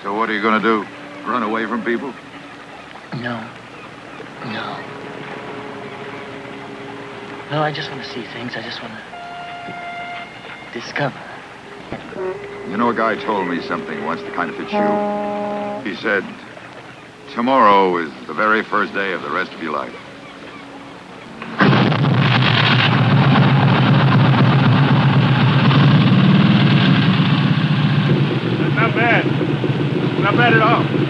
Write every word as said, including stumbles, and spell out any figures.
So what are you going to do? Run away from people? No. No. No, I just want to see things. I just want to discover. You know, a guy told me something once that kind of fits you. He said, tomorrow is the very first day of the rest of your life. Not bad. Not bad at all.